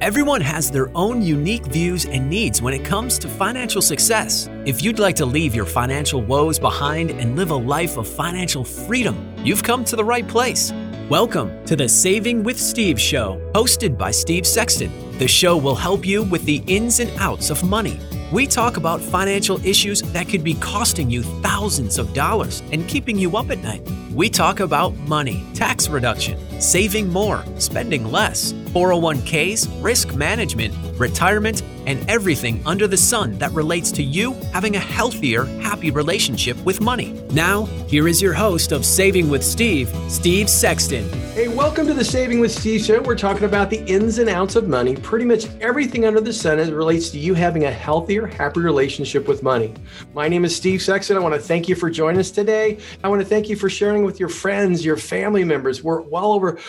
Everyone has their own unique views and needs when it comes to financial success. If you'd like to leave your financial woes behind and live a life of financial freedom, you've come to the right place. Welcome to the Saving with Steve show, hosted by Steve Sexton. The show will help you with the ins and outs of money. We talk about financial issues that could be costing you thousands of dollars and keeping you up at night. We talk about money, tax reduction, saving more, spending less, 401ks, risk management, retirement, and everything under the sun that relates to you having a healthier, happy relationship with money. Now, here is your host of Saving with Steve, Steve Sexton. Hey, welcome to the Saving with Steve show. We're talking about the ins and outs of money, pretty much everything under the sun as it relates to you having a healthier, happy relationship with money. My name is Steve Sexton. I want to thank you for joining us today. I want to thank you for sharing with your friends, your family members. We're well over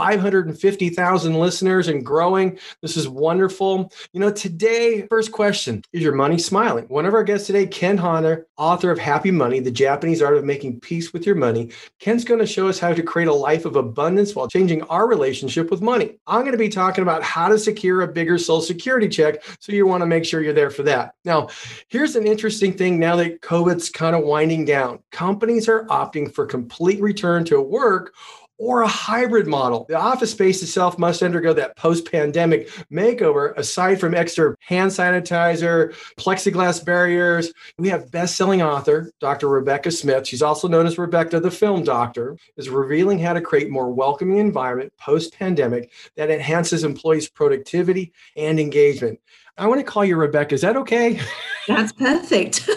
550,000 listeners and growing. This is wonderful. You know, today, first question, is your money smiling? One of our guests today, Ken Honda, author of Happy Money, The Japanese Art of Making Peace with Your Money. Ken's going to show us how to create a life of abundance while changing our relationship with money. I'm going to be talking about how to secure a bigger Social Security check, so you want to make sure you're there for that. Now, here's an interesting thing now that COVID's kind of winding down. Companies are opting for complete return to work or a hybrid model. The office space itself must undergo that post-pandemic makeover. Aside from extra hand sanitizer, plexiglass barriers, we have best-selling author, Dr. Rebecca Smith, she's also known as Rebecca the Film Doctor, is revealing how to create more welcoming environment post-pandemic that enhances employees' productivity and engagement. I want to call you Rebecca. Is that okay? That's perfect.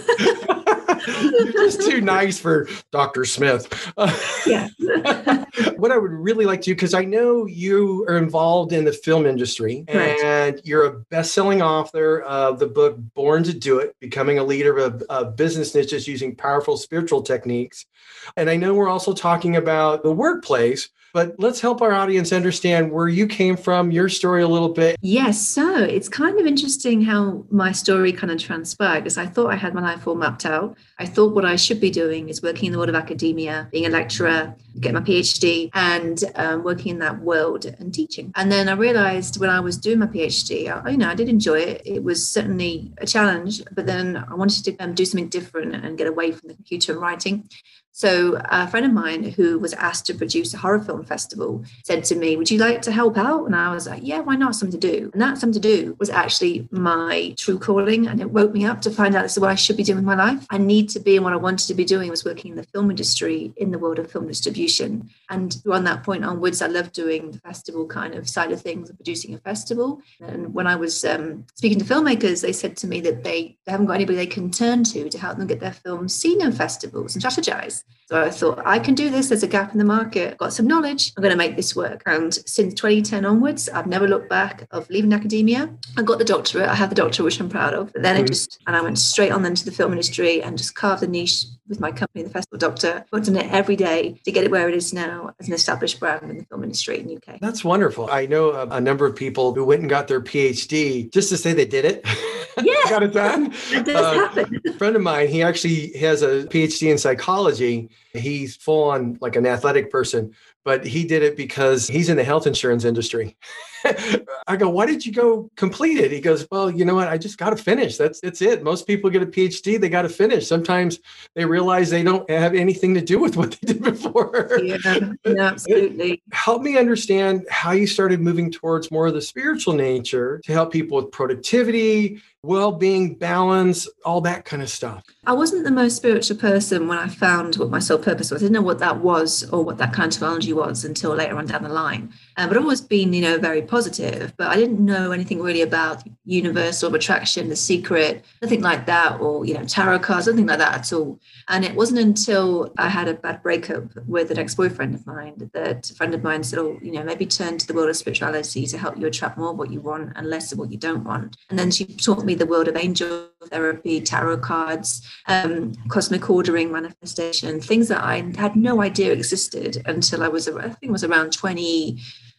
You're just too nice for Dr. Smith. Yeah. What I would really like to do, because I know you are involved in the film industry, Correct. And you're a best-selling author of the book Born to Do It, Becoming a Leader of Business Niches Using Powerful Spiritual Techniques. And I know we're also talking about the workplace, but let's help our audience understand where you came from, your story a little bit. Yes. So it's kind of interesting how my story kind of transpired, because I thought I had my life all mapped out. I thought what I should be doing is working in the world of academia, being a lecturer, getting my PhD, and working in that world and teaching. And then I realized when I was doing my PhD, I did enjoy it. It was certainly a challenge, but then I wanted to do something different and get away from the computer and writing. So a friend of mine who was asked to produce a horror film festival said to me, would you like to help out? And I was like, yeah, why not? Something to do. And that something to do was actually my true calling. And it woke me up to find out this is what I should be doing in my life. I need to be, and what I wanted to be doing was working in the film industry, in the world of film distribution. And from that point onwards, I loved doing the festival kind of side of things, producing a festival. And when I was speaking to filmmakers, they said to me that they haven't got anybody they can turn to help them get their films seen in festivals and strategize. So I thought, I can do this. There's a gap in the market. I've got some knowledge. I'm going to make this work. And since 2010 onwards, I've never looked back of leaving academia. I got the doctorate. I have the doctorate, which I'm proud of. But then I went straight on then to the film industry and just carved a niche with my company, The Festival Doctor. Worked on it every day to get it where it is now as an established brand in the film industry in the UK. That's wonderful. I know a number of people who went and got their PhD just to say they did it. Yeah. Got it done. It does happen. A friend of mine, he actually has a PhD in psychology. He's full on like an athletic person, but he did it because he's in the health insurance industry. I go, why did you go complete it? He goes, well, you know what? I just got to finish. That's it. Most people get a PhD, they got to finish. Sometimes they realize they don't have anything to do with what they did before. Yeah, absolutely. Help me understand how you started moving towards more of the spiritual nature to help people with productivity, well-being, balance, all that kind of stuff. I wasn't the most spiritual person when I found what my soul purpose was. I didn't know what that was or what that kind of technology was until later on down the line. But I've always been, very positive, but I didn't know anything really about universal attraction, The Secret, nothing like that, or, tarot cards, nothing like that at all. And it wasn't until I had a bad breakup with an ex-boyfriend of mine that a friend of mine said, maybe turn to the world of spirituality to help you attract more of what you want and less of what you don't want. And then she taught me the world of angel therapy, tarot cards, cosmic ordering, manifestation, things that I had no idea existed until I think it was around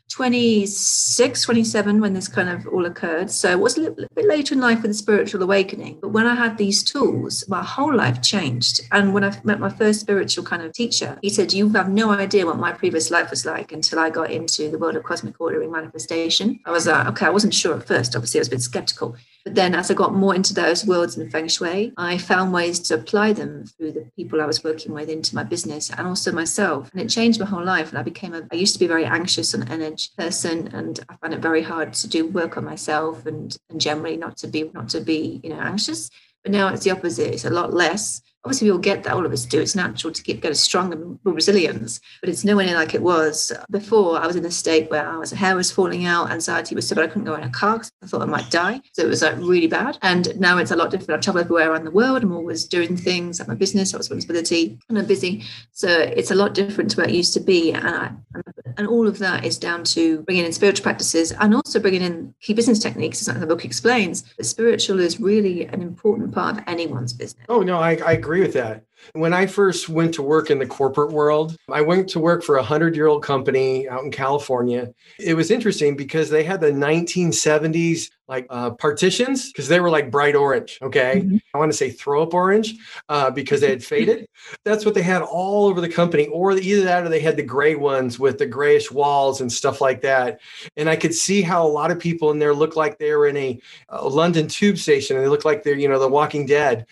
26, 27 when this kind of all occurred. So it was a little bit later in life with the spiritual awakening. But when I had these tools, my whole life changed. And when I met my first spiritual kind of teacher, he said, you have no idea what my previous life was like until I got into the world of cosmic ordering manifestation. I was like, okay, I wasn't sure at first. Obviously, I was a bit skeptical. But then as I got more into those worlds in Feng Shui, I found ways to apply them through the people I was working with into my business and also myself. And it changed my whole life. And I used to be a very anxious and energy person, and I found it very hard to do work on myself and generally not to be anxious. But now it's the opposite. It's a lot less. Obviously, we all get that. All of us do. It's natural to get a strong and resilience, but it's nowhere near like it was before. I was in a state where hair was falling out, anxiety was so bad I couldn't go in a car because I thought I might die. So it was like really bad. And now it's a lot different. I travel everywhere around the world. I'm always doing things at my business, responsibility, and I'm busy. So it's a lot different to where it used to be. And all of that is down to bringing in spiritual practices and also bringing in key business techniques, as the book explains. But spiritual is really an important part of anyone's business. Oh, no, I agree with that. When I first went to work in the corporate world, I went to work for a 100-year-old company out in California. It was interesting because they had the 1970s partitions because they were like bright orange. Okay. Mm-hmm. I want to say throw up orange because they had faded. That's what they had all over the company, or either that or they had the gray ones with the grayish walls and stuff like that. And I could see how a lot of people in there looked like they were in a London tube station and they looked like they're, the Walking Dead.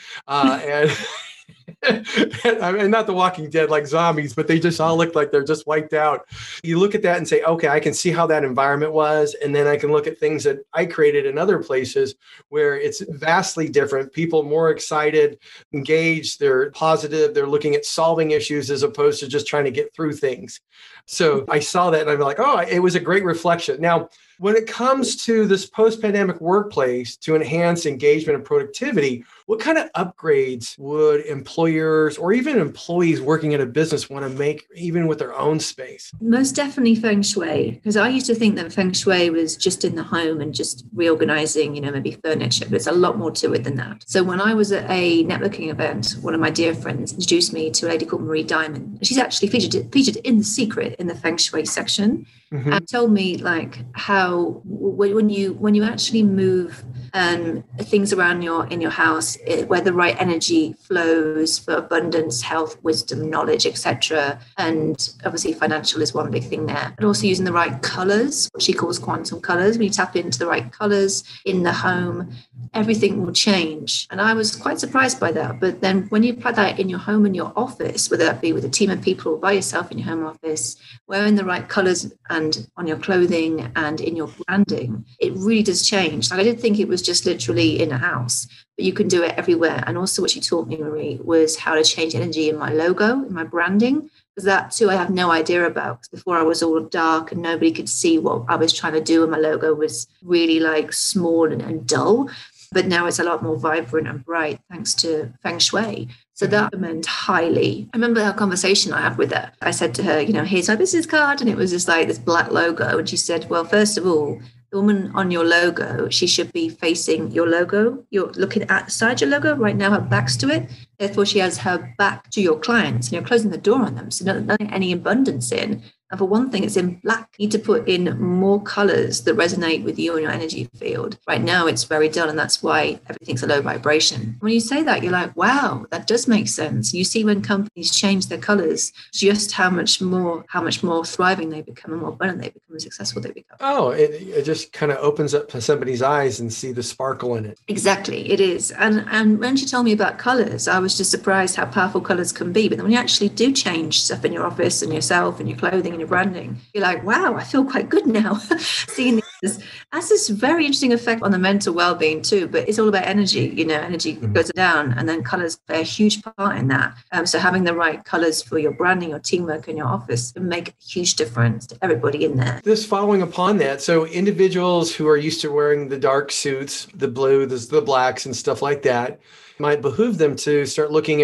And not the Walking Dead like zombies, but they just all look like they're just wiped out. You look at that and say, okay, I can see how that environment was. And then I can look at things that I created in other places where it's vastly different. People more excited, engaged, they're positive, they're looking at solving issues as opposed to just trying to get through things. So I saw that and I'm like, oh, it was a great reflection. Now, when it comes to this post-pandemic workplace to enhance engagement and productivity, what kind of upgrades would employers or even employees working in a business want to make even with their own space? Most definitely Feng Shui, because I used to think that Feng Shui was just in the home and just reorganizing, maybe furniture, but it's a lot more to it than that. So when I was at a networking event, one of my dear friends introduced me to a lady called Marie Diamond. She's actually featured in The Secret in the Feng Shui section. Mm-hmm. And told me how when you actually move things around in your house where the right energy flows for abundance, health, wisdom, knowledge, etc. And obviously financial is one big thing there. And also using the right colors, what she calls quantum colors. When you tap into the right colors in the home, everything will change. And I was quite surprised by that. But then when you apply that in your home and your office, whether that be with a team of people or by yourself in your home office, wearing the right colors and on your clothing and in your branding, it really does change. I didn't think it was just literally in a house, but you can do it everywhere. And also what she taught me, Marie, was how to change energy in my logo, in my branding. Because that too, I have no idea about. Because before I was all dark and nobody could see what I was trying to do. And my logo was really small and dull. But now it's a lot more vibrant and bright thanks to Feng Shui. So that meant highly. I remember our conversation I had with her. I said to her, here's my business card. And it was just this black logo. And she said, well, first of all, the woman on your logo, she should be facing your logo. You're looking outside your logo. Right now, her back's to it. Therefore, she has her back to your clients and you're closing the door on them. So not any abundance in. And for one thing, it's in black. You need to put in more colors that resonate with you and your energy field. Right now, it's very dull, and that's why everything's a low vibration. When you say that, you're like, wow, that does make sense. You see when companies change their colors, just how much more thriving they become and more abundant they become and successful they become. Oh, it just kind of opens up somebody's eyes and see the sparkle in it. Exactly, it is. And when she told me about colors, I was just surprised how powerful colors can be. But then when you actually do change stuff in your office and yourself and your clothing, your branding, you're like, wow, I feel quite good now. Seeing this has this very interesting effect on the mental well-being too, but it's all about energy. Energy goes down, and then colors play a huge part in that. So having the right colors for your branding, your teamwork in your office can make a huge difference to everybody in there. This following upon that, so individuals who are used to wearing the dark suits, the blue, the blacks and stuff like that, might behoove them to start looking at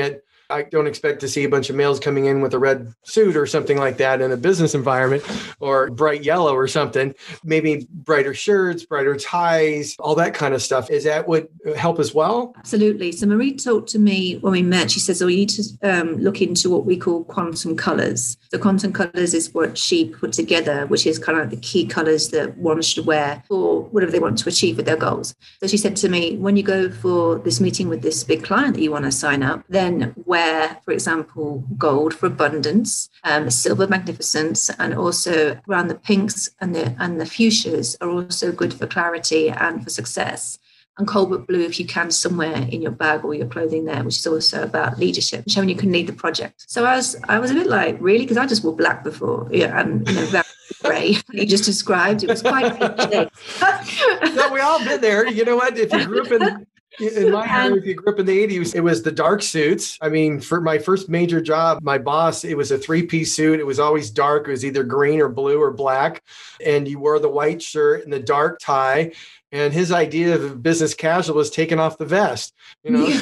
I don't expect to see a bunch of males coming in with a red suit or something like that in a business environment, or bright yellow or something. Maybe brighter shirts, brighter ties, all that kind of stuff. Is that would help as well? Absolutely. So Marie talked to me when we met. She says, you need to look into what we call quantum colors. So quantum colors is what she put together, which is kind of the key colors that one should wear for whatever they want to achieve with their goals. So she said to me, when you go for this meeting with this big client that you want to sign up, then wear, for example, gold for abundance, silver magnificence, and also around the pinks and the fuchsias are also good for clarity and for success. And cobalt blue, if you can, somewhere in your bag or your clothing there, which is also about leadership, showing you can lead the project. So I was a bit like, really? Because I just wore black before, and very grey. You just described it was quite cliche. No, we all been there. You know what? If you grew up in my area, if you grew up in the 80s, it was the dark suits. I mean, for my first major job, my boss, it was a 3-piece suit. It was always dark. It was either green or blue or black. And you wore the white shirt and the dark tie. And his idea of business casual was taking off the vest, Yeah,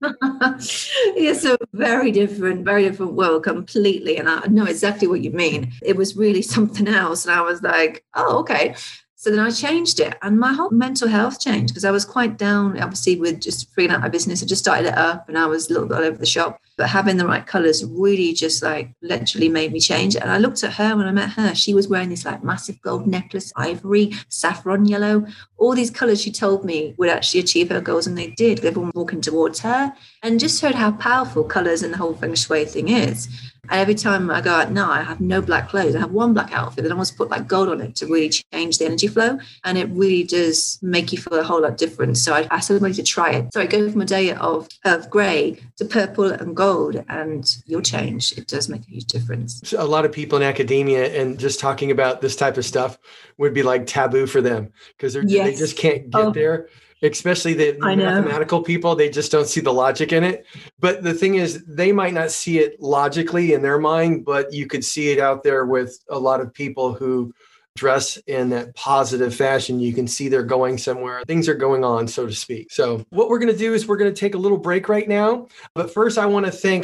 so very different world completely. And I know exactly what you mean. It was really something else. And I was like, oh, okay. So then I changed it and my whole mental health changed because I was quite down, obviously, with just freeing out my business. I just started it up and I was a little bit all over the shop. But having the right colors really just like literally made me change. And I looked at her when I met her. She was wearing this like massive gold necklace, ivory, saffron yellow, all these colors she told me would actually achieve her goals. And they did. Everyone walking towards her and just heard how powerful colors and the whole feng shui thing is. And every time I go out now, I have no black clothes. I have one black outfit and I almost put like gold on it to really change the energy flow. And it really does make you feel a whole lot different. So I asked everybody to try it. So I go from a day of grey to purple and gold and you'll change. It does make a huge difference. A lot of people in academia and just talking about this type of stuff would be like taboo for them because they just can't get there. Especially the mathematical people, they just don't see the logic in it. But the thing is, they might not see it logically in their mind, but you could see it out there with a lot of people who dress in that positive fashion. You can see they're going somewhere. Things are going on, so to speak. So what we're going to do is we're going to take a little break right now. But first, I want to thank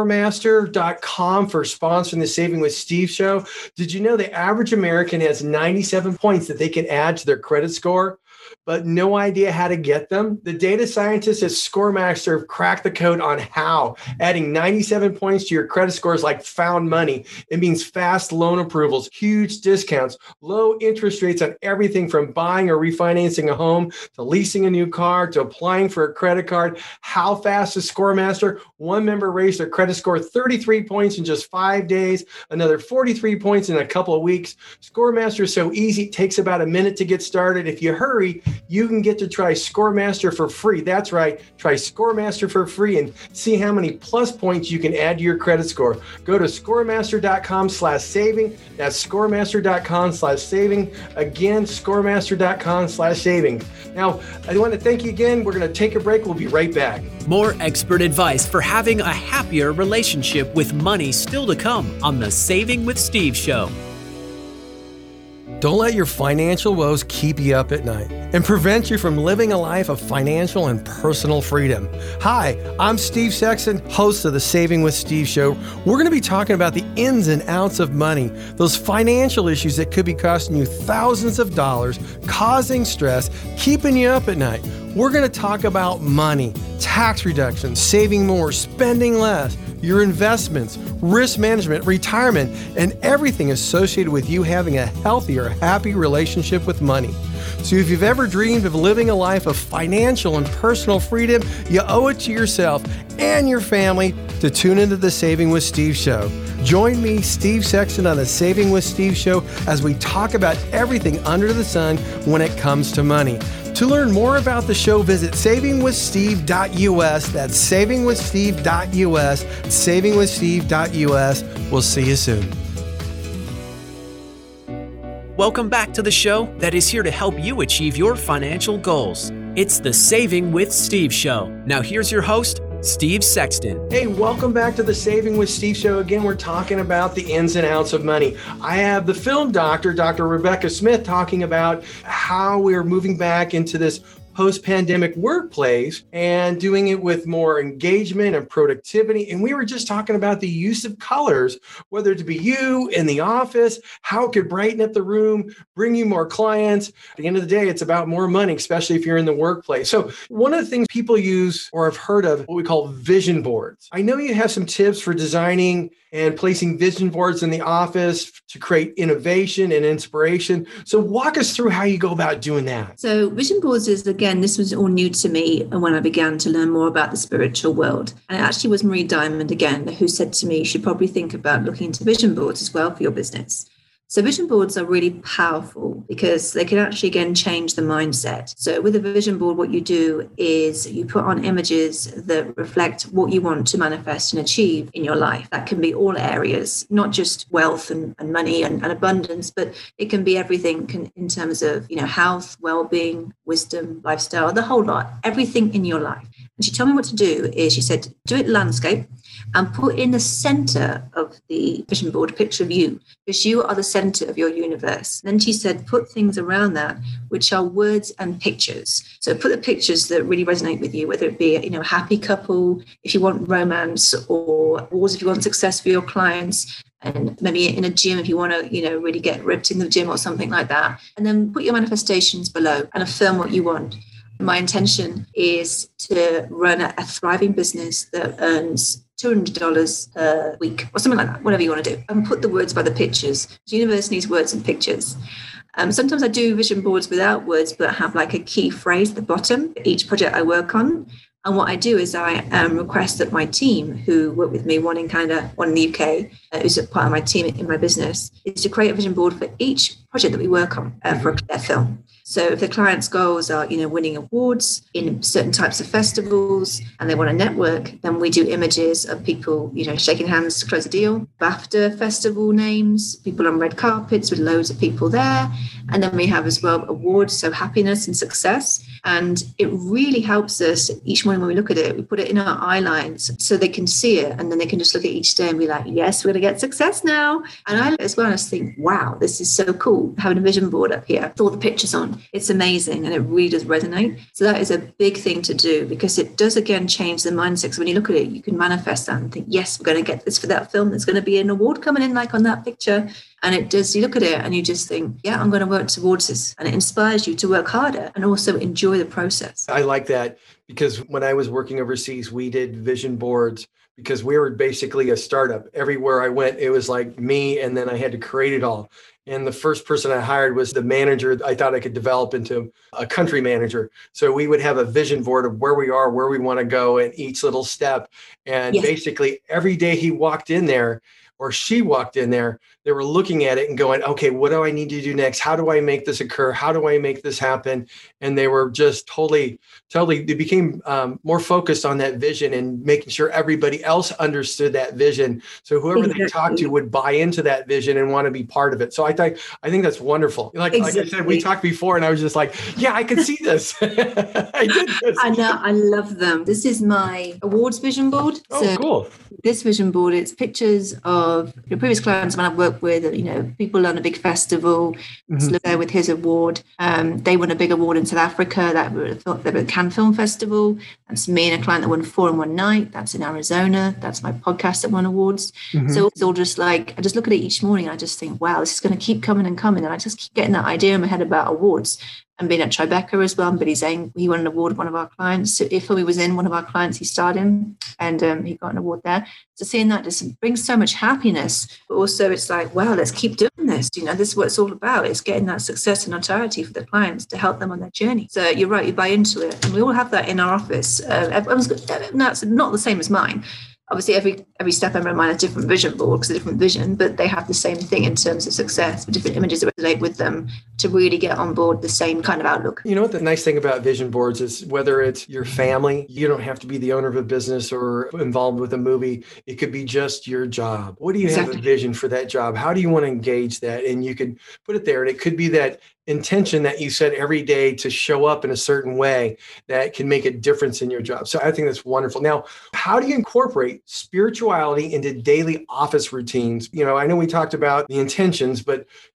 Scoremaster.com for sponsoring the Saving with Steve show. Did you know the average American has 97 points that they can add to their credit score, but no idea how to get them? The data scientists at Scoremaster have cracked the code on how. Adding 97 points to your credit score is like found money. It means fast loan approvals, huge discounts, low interest rates on everything from buying or refinancing a home to leasing a new car to applying for a credit card. How fast is Scoremaster? One member raised their credit score 33 points in just 5 days, another 43 points in a couple of weeks. Scoremaster is so easy, it takes about a minute to get started. If you hurry, you can get to try Scoremaster for free. That's right. Try Scoremaster for free and see how many plus points you can add to your credit score. Go to Scoremaster.com/saving. That's Scoremaster.com/saving. Again, Scoremaster.com/saving. Now, I want to thank you again. We're going to take a break. We'll be right back. More expert advice for having a happier relationship with money still to come on the Saving with Steve show. Don't let your financial woes keep you up at night and prevent you from living a life of financial and personal freedom. Hi, I'm Steve Sexton, host of the Saving with Steve show. We're going to be talking about the ins and outs of money, those financial issues that could be costing you thousands of dollars, causing stress, keeping you up at night. We're going to talk about money, tax reductions, saving more, spending less, your investments, risk management, retirement, and everything associated with you having a healthier, happy relationship with money. So if you've ever dreamed of living a life of financial and personal freedom, you owe it to yourself and your family to tune into the Saving with Steve show. Join me, Steve Sexton, on the Saving with Steve show as we talk about everything under the sun when it comes to money. To learn more about the show, visit savingwithsteve.us. That's savingwithsteve.us, savingwithsteve.us. We'll see you soon. Welcome back to the show that is here to help you achieve your financial goals. It's the Saving with Steve show. Now here's your host, Steve Sexton. Hey, welcome back to the Saving with Steve show. Again, we're talking about the ins and outs of money. I have the film doctor, Dr. Rebecca Smith, talking about how we're moving back into this post-pandemic workplace and doing it with more engagement and productivity. And we were just talking about the use of colors, whether it be you in the office, how it could brighten up the room, bring you more clients. At the end of the day, it's about more money, especially if you're in the workplace. So one of the things people use or have heard of what we call vision boards. I know you have some tips for designing and placing vision boards in the office to create innovation and inspiration. So walk us through how you go about doing that. So vision boards is, again, this was all new to me when I began to learn more about the spiritual world. And it actually was Marie Diamond, again, who said to me, you should probably think about looking into vision boards as well for your business. So vision boards are really powerful because they can actually, again, change the mindset. So with a vision board, what you do is you put on images that reflect what you want to manifest and achieve in your life. That can be all areas, not just wealth and money and abundance, but it can be everything in terms of, health, well-being, wisdom, lifestyle, the whole lot, everything in your life. And she told me what to do is she said, do it landscape and put in the center of the vision board a picture of you, because you are the center of your universe. Then she said, put things around that, which are words and pictures. So put the pictures that really resonate with you, whether it be, a happy couple, if you want romance, or awards if you want success for your clients, and maybe in a gym if you want to, really get ripped in the gym or something like that. And then put your manifestations below and affirm what you want. My intention is to run a thriving business that earns $200 a week or something like that, whatever you want to do. And put the words by the pictures. The universe needs words and pictures. Sometimes I do vision boards without words, but have like a key phrase at the bottom for each project I work on. And what I do is I request that my team who work with me, one in Canada, one in the UK, who's a part of my team in my business, is to create a vision board for each project that we work on for their film. So if the client's goals are, winning awards in certain types of festivals and they want to network, then we do images of people, shaking hands to close a deal, BAFTA festival names, people on red carpets with loads of people there. And then we have as well awards, so happiness and success. And it really helps us each morning when we look at it, we put it in our eye lines so they can see it. And then they can just look at each day and be like, yes, we're going to get success now. And I as well, I just think, wow, this is so cool having a vision board up here with all the pictures on. It's amazing. And it really does resonate. So that is a big thing to do because it does, again, change the mindset. So when you look at it, you can manifest that and think, yes, we're going to get this for that film. There's going to be an award coming in like on that picture. And it does, you look at it and you just think, yeah, I'm going to work towards this. And it inspires you to work harder and also enjoy the process. I like that because when I was working overseas, we did vision boards because we were basically a startup. Everywhere I went, it was like me, and then I had to create it all. And the first person I hired was the manager I thought I could develop into a country manager. So we would have a vision board of where we are, where we want to go, and each little step. And basically every day he walked in there, or she walked in there, they were looking at it and going, okay, what do I need to do next? How do I make this occur? How do I make this happen? And they were just totally, they became more focused on that vision and making sure everybody else understood that vision. So whoever they talked to would buy into that vision and want to be part of it. So I think that's wonderful. Like I said, we talked before and I was just like, yeah, I could see this. I did this. I know, I love them. This is my awards vision board. Oh, cool. This vision board, it's pictures of your previous clients when I've worked with, people on a big festival, there with his award. They won a big award in South Africa, that were the Cannes Film Festival. That's me and a client that won 4 in one night. That's in Arizona. That's my podcast that won awards. So it's all just like, I just look at it each morning and I just think, wow, this is going to keep coming and coming. And I just keep getting that idea in my head about awards. And being at Tribeca as well, Billy Zane, he won an award with one of our clients. So if he was in one of our clients, he starred in, and he got an award there. So seeing that just brings so much happiness. But also it's like, wow, let's keep doing this. This is what it's all about. It's getting that success and notoriety for the clients to help them on their journey. So you're right, you buy into it. And we all have that in our office. Everyone's that's not the same as mine. Obviously, every step member of mine has a different vision board because a different vision, but they have the same thing in terms of success, with different images that resonate with them to really get on board the same kind of outlook. You know what the nice thing about vision boards is, whether it's your family, you don't have to be the owner of a business or involved with a movie. It could be just your job. What do you have a vision for that job? How do you want to engage that? And you could put it there. And it could be that intention that you set every day to show up in a certain way that can make a difference in your job. So I think that's wonderful. Now, how do you incorporate spirituality into daily office routines? I know we talked about the intentions, but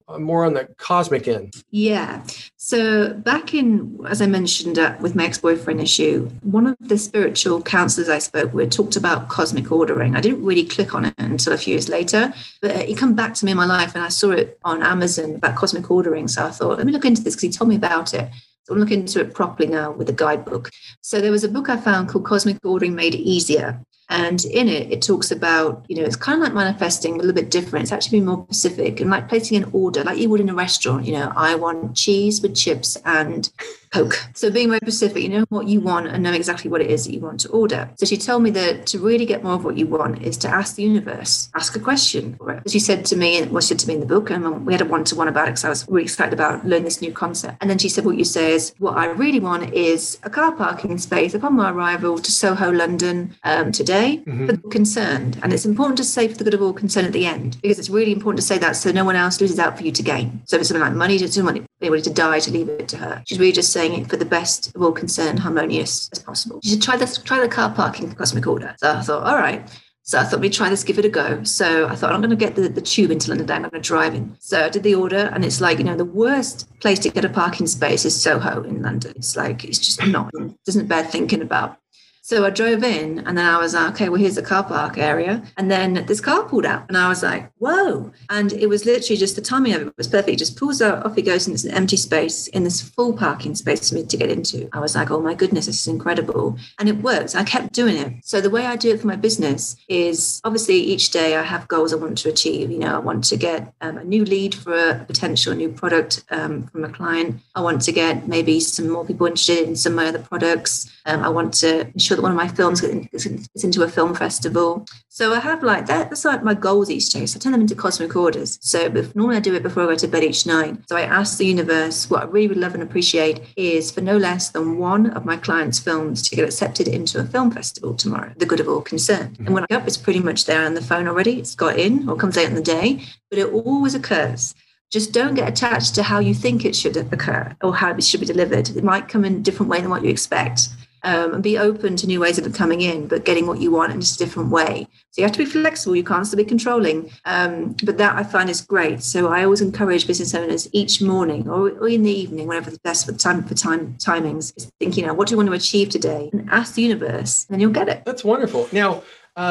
more on the cosmic end. Yeah. So back in, as I mentioned with my ex-boyfriend issue, one of the spiritual counselors I spoke with talked about cosmic ordering. I didn't really click on it until a few years later, but it came back to me in my life and I saw it on Amazon about cosmic ordering. So I thought, let me look into this because he told me about it. So I'm looking into it properly now with a guidebook. So there was a book I found called Cosmic Ordering Made Easier. And in it, it talks about, it's kind of like manifesting, a little bit different. It's actually more specific and like placing an order, like you would in a restaurant. I want cheese with chips and Coke. So being very specific, you know what you want and know exactly what it is that you want to order. So she told me that to really get more of what you want is to ask the universe, ask a question for it. She said to me, what she said to me in the book, and we had a one-to-one about it because I was really excited about learning this new concept. And then she said, what you say is, what I really want is a car parking space upon my arrival to Soho, London today for the concerned. And it's important to say for the good of all concerned at the end, because it's really important to say that so no one else loses out for you to gain. So if it's something like money, she doesn't want anybody to die, to leave it to her. She's really just saying it for the best of all concerned, harmonious as possible. You should try the car parking cosmic order. So I thought, all right. So I thought, let me try this, give it a go. So I thought, I'm going to get the tube into London today. I'm going to drive in. So I did the order, and it's like, the worst place to get a parking space is Soho in London. It's like, it's just not, it doesn't bear thinking about. So I drove in and then I was like, okay, well, here's the car park area. And then this car pulled out and I was like, whoa. And it was literally just the timing of it was perfect. It just pulls out, off he goes, and it's an empty space in this full parking space for me to get into. I was like, oh my goodness, this is incredible. And it works. I kept doing it. So the way I do it for my business is obviously each day I have goals I want to achieve. I want to get a new lead for a potential new product from a client. I want to get maybe some more people interested in some of my other products. I want to ensure that one of my films gets into a film festival. So I have like that. That's like my goals each day. So I turn them into cosmic orders. So normally I do it before I go to bed each night. So I ask the universe, what I really would love and appreciate is for no less than one of my clients' films to get accepted into a film festival tomorrow, the good of all concerned. And when I get up, it's pretty much there on the phone already. It's got in or comes out in the day, but it always occurs. Just don't get attached to how you think it should occur or how it should be delivered. It might come in a different way than what you expect. And be open to new ways of it coming in, but getting what you want in just a different way. So you have to be flexible. You can't still be controlling. But that I find is great. So I always encourage business owners each morning or in the evening, whenever the best for timings, is thinking, what do you want to achieve today? And ask the universe, and then you'll get it. That's wonderful. Now,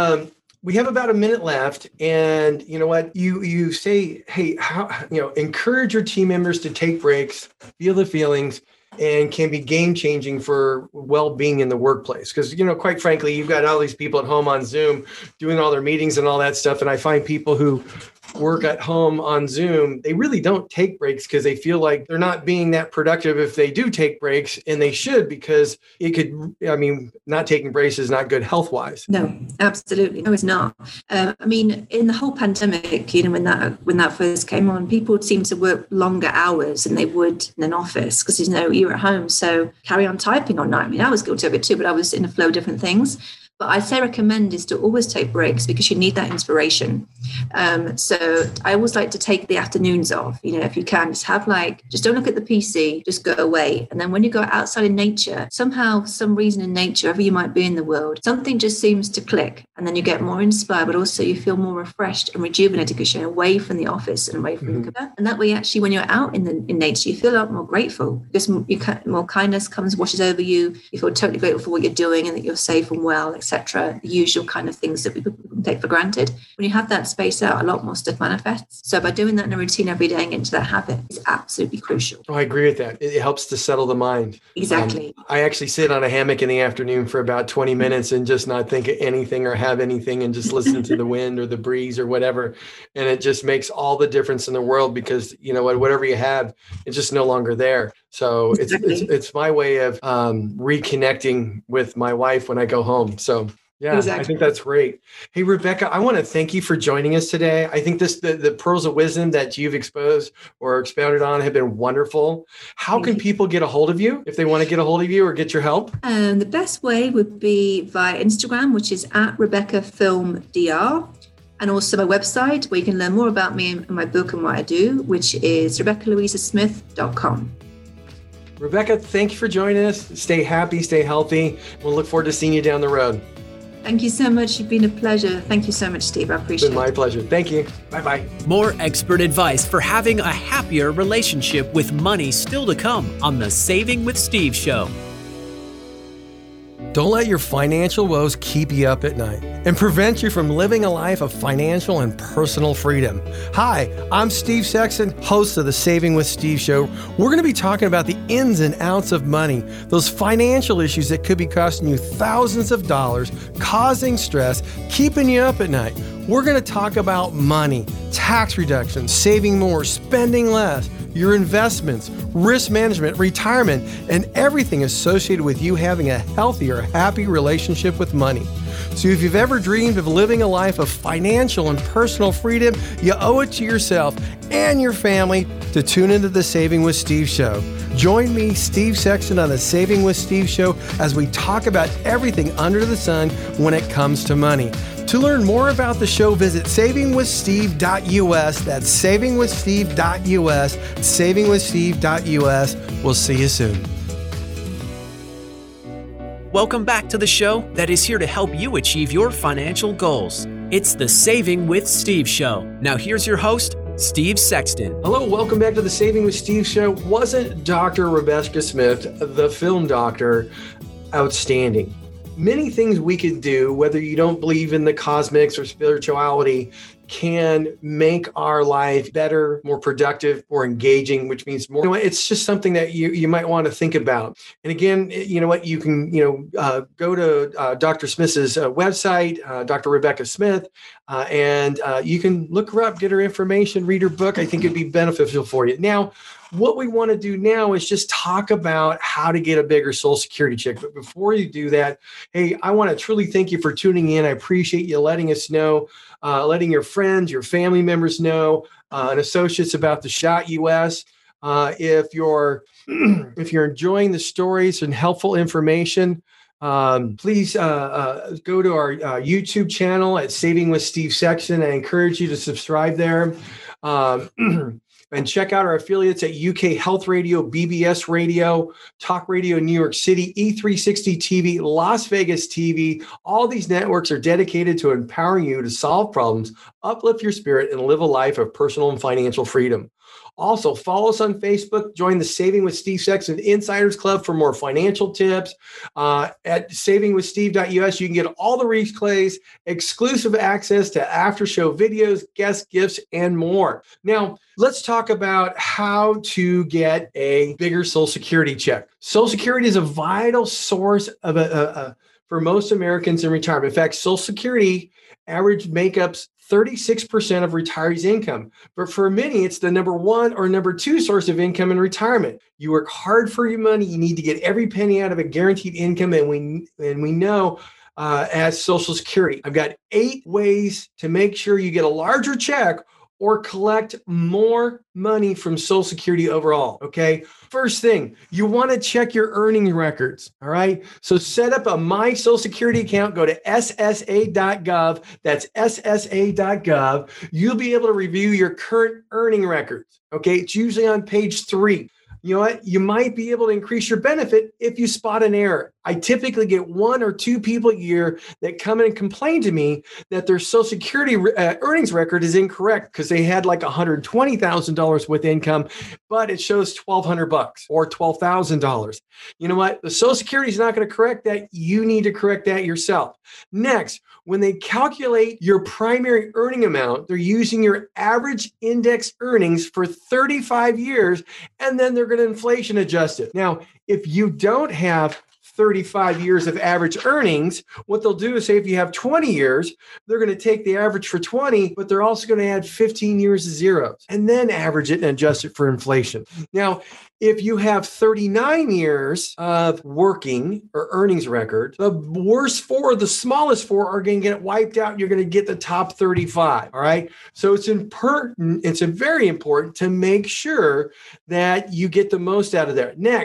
we have about a minute left, and you know what? You say, hey, encourage your team members to take breaks, feel the feelings, and can be game-changing for well-being in the workplace. Because, quite frankly, you've got all these people at home on Zoom doing all their meetings and all that stuff. And I find people who work at home on Zoom, they really don't take breaks because they feel like they're not being that productive if they do take breaks, and they should, because not taking breaks is not good health-wise. No, absolutely. No, it's not. In the whole pandemic, when that first came on, people seemed to work longer hours than they would in an office because, you're at home. So carry on typing all night. I was guilty of it too, but I was in a flow of different things. But I'd say recommend is to always take breaks because you need that inspiration. So I always like to take the afternoons off, if you can, just don't look at the PC, just go away. And then when you go outside in nature, somehow, some reason in nature, wherever you might be in the world, something just seems to click. And then you get more inspired, but also you feel more refreshed and rejuvenated because you're away from the office and away from the computer. And that way, actually, when you're out in nature, you feel a lot more grateful because more kindness washes over you. You feel totally grateful for what you're doing and that you're safe and well, etc. The usual kind of things that we take for granted. When you have that space out, a lot more stuff manifests. So by doing that in a routine every day and getting to that habit is absolutely crucial. Oh, I agree with that. It helps to settle the mind. Exactly. I actually sit on a hammock in the afternoon for about 20 minutes and just not think of anything or have anything and just listen to the wind or the breeze or whatever. And it just makes all the difference in the world because, whatever you have, it's just no longer there. So it's my way of reconnecting with my wife when I go home. So yeah, exactly. I think that's great. Hey, Rebecca, I want to thank you for joining us today. I think the pearls of wisdom that you've exposed or expounded on have been wonderful. How can people get a hold of you if they want to get a hold of you or get your help? The best way would be via Instagram, which is @RebeccaFilmDR. And also my website where you can learn more about me and my book and what I do, which is RebeccaLouisaSmith.com. Rebecca, thank you for joining us. Stay happy, stay healthy. We'll look forward to seeing you down the road. Thank you so much. You've been a pleasure. Thank you so much, Steve. I appreciate it. It's been my pleasure. Thank you. Bye-bye. More expert advice for having a happier relationship with money still to come on the Saving with Steve show. Don't let your financial woes keep you up at night and prevent you from living a life of financial and personal freedom. Hi, I'm Steve Sexton, host of the Saving with Steve show. We're going to be talking about the ins and outs of money, those financial issues that could be costing you thousands of dollars, causing stress, keeping you up at night. We're going to talk about money, tax reduction, saving more, spending less, your investments, risk management, retirement, and everything associated with you having a healthier, happy relationship with money. So if you've ever dreamed of living a life of financial and personal freedom, you owe it to yourself and your family to tune into the Saving with Steve show. Join me, Steve Sexton, on the Saving with Steve show as we talk about everything under the sun when it comes to money. To learn more about the show, visit savingwithsteve.us. That's savingwithsteve.us, savingwithsteve.us. We'll see you soon. Welcome back to the show that is here to help you achieve your financial goals. It's the Saving with Steve show. Now here's your host, Steve Sexton. Hello, welcome back to the Saving with Steve show. Wasn't Dr. Rebecca Smith, the film doctor, outstanding? Many things we could do, whether you don't believe in the cosmics or spirituality, can make our life better, more productive, more engaging, which means more. You know, it's just something that you might want to think about. And again, you know what, you can go to Dr. Smith's website, Dr. Rebecca Smith, and you can look her up, get her information, read her book. I think it'd be beneficial for you. Now, what we want to do now is just talk about how to get a bigger Social Security check. But before you do that, hey, I want to truly thank you for tuning in. I appreciate you letting us know, letting your friends, your family members know, and associates about the SHOT US. If you're enjoying the stories and helpful information, please go to our YouTube channel at Saving with Steve Sexton. I encourage you to subscribe there. And check out our affiliates at UK Health Radio, BBS Radio, Talk Radio New York City, E360 TV, Las Vegas TV. All these networks are dedicated to empowering you to solve problems, uplift your spirit, and live a life of personal and financial freedom. Also, follow us on Facebook. Join the Saving with Steve Sexton Insiders Club for more financial tips. At savingwithsteve.us, you can get all the replays, exclusive access to after-show videos, guest gifts, and more. Now, let's talk about how to get a bigger Social Security check. Social Security is a vital source of for most Americans in retirement. In fact, Social Security average makeups 36% of retirees' income. But for many, it's the number one or number two source of income in retirement. You work hard for your money. You need to get every penny out of a guaranteed income. And we know as Social Security, I've got 8 ways to make sure you get a larger check or collect more money from Social Security overall, okay? First thing, you wanna check your earning records, all right? So set up a My Social Security account, go to ssa.gov, that's ssa.gov. You'll be able to review your current earning records, okay? It's usually on page 3. You know what? You might be able to increase your benefit if you spot an error. I typically get 1 or 2 people a year that come in and complain to me that their Social Security earnings record is incorrect because they had like $120,000 with income, but it shows $1,200 or $12,000. You know what? The Social Security is not going to correct that. You need to correct that yourself. Next, when they calculate your primary earning amount, they're using your average index earnings for 35 years, and then they're going to inflation adjust it. Now, if you don't have 35 years of average earnings, what they'll do is say if you have 20 years, they're going to take the average for 20, but they're also going to add 15 years of zeros and then average it and adjust it for inflation. Now, if you have 39 years of working or earnings record, the worst 4, the smallest 4 are going to get wiped out. You're going to get the top 35. All right. So it's important. It's very important to make sure that you get the most out of there. Next,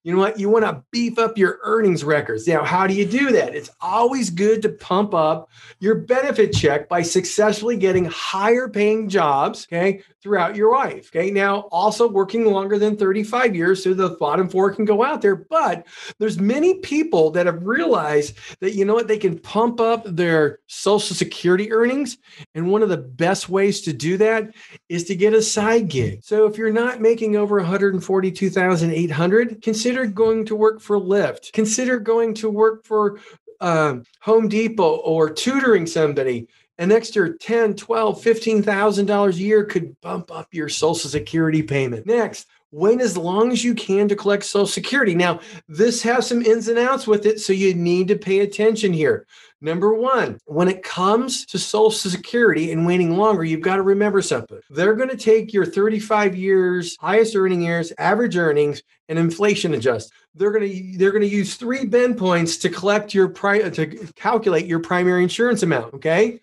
You know what? You want to beef up your earnings records. Now, how do you do that? It's always good to pump up your benefit check by successfully getting higher paying jobs, okay, throughout your life. Okay. Now, also working longer than 35 years so the bottom four can go out there. But there's many people that have realized that, you know what, they can pump up their Social Security earnings. And one of the best ways to do that is to get a side gig. So if you're not making over $142,800, consider going to work for Lyft. Consider going to work for Home Depot or tutoring somebody. An extra $10,000, $12,000, $15,000 a year could bump up your Social Security payment. Next, wait as long as you can to collect Social Security. Now, this has some ins and outs with it, so you need to pay attention here. Number one, when it comes to Social Security and waiting longer, you've got to remember something. They're going to take your 35 years, highest earning years, average earnings, and inflation adjust. They're going to use 3 bend points to calculate your primary insurance amount. Okay.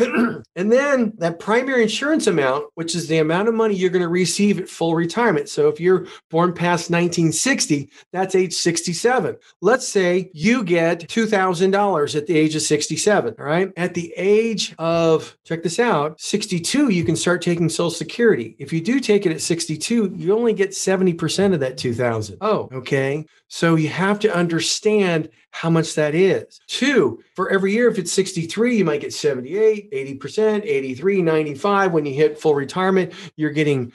And then that primary insurance amount, which is the amount of money you're going to receive at full retirement. So if you're born past 1960, that's age 67. Let's say you get $2,000 at the age of 67. All right. At the age of, check this out, 62, you can start taking Social Security. If you do take it at 62, you only get 70% of that 2,000. Oh, okay. So you have to understand how much that is. 2, for every year, if it's 63, you might get 78, 80%, 83, 95. When you hit full retirement, you're getting,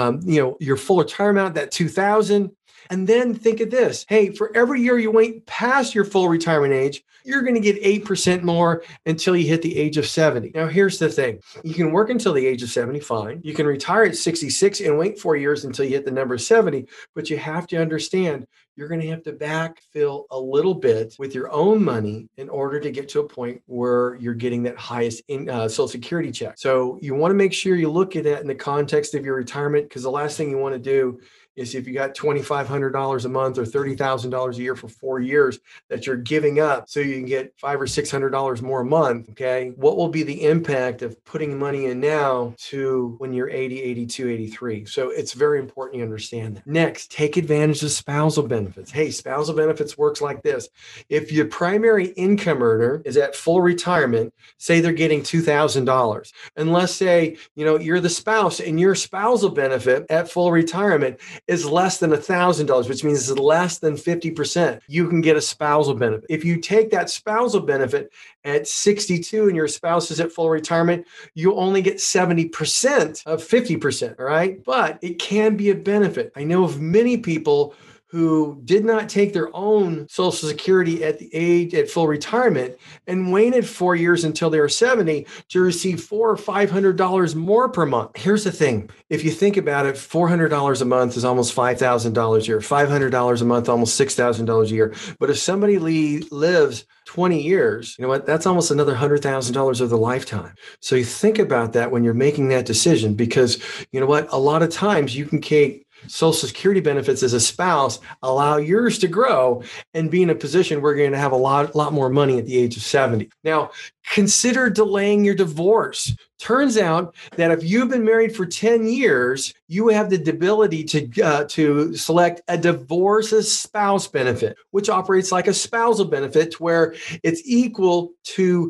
your full retirement, that 2,000. And then think of this. Hey, for every year you wait past your full retirement age, you're going to get 8% more until you hit the age of 70. Now, here's the thing. You can work until the age of 70, fine. You can retire at 66 and wait 4 years until you hit the number 70. But you have to understand, you're going to have to backfill a little bit with your own money in order to get to a point where you're getting that highest Social Security check. So you want to make sure you look at that in the context of your retirement, because the last thing you want to do is if you got $2,500 a month or $30,000 a year for 4 years that you're giving up so you can get $500 or $600 more a month, okay? What will be the impact of putting money in now to when you're 80, 82, 83? So it's very important you understand that. Next, take advantage of spousal benefits. Hey, spousal benefits works like this. If your primary income earner is at full retirement, say they're getting $2,000, and let's say, you're the spouse and your spousal benefit at full retirement is less than $1,000, which means it's less than 50%. You can get a spousal benefit. If you take that spousal benefit at 62 and your spouse is at full retirement, you only get 70% of 50%, all right? But it can be a benefit. I know of many people who did not take their own Social Security at full retirement and waited 4 years until they were 70 to receive $400 or $500 more per month. Here's the thing. If you think about it, $400 a month is almost $5,000 a year. $500 a month, almost $6,000 a year. But if somebody lives 20 years, you know what? That's almost another $100,000 of the lifetime. So you think about that when you're making that decision, because you know what? A lot of times you can take Social Security benefits as a spouse, allow yours to grow and be in a position where you're going to have a lot more money at the age of 70. Now, consider delaying your divorce. Turns out that if you've been married for 10 years, you have the ability to select a divorce spouse benefit, which operates like a spousal benefit where it's equal to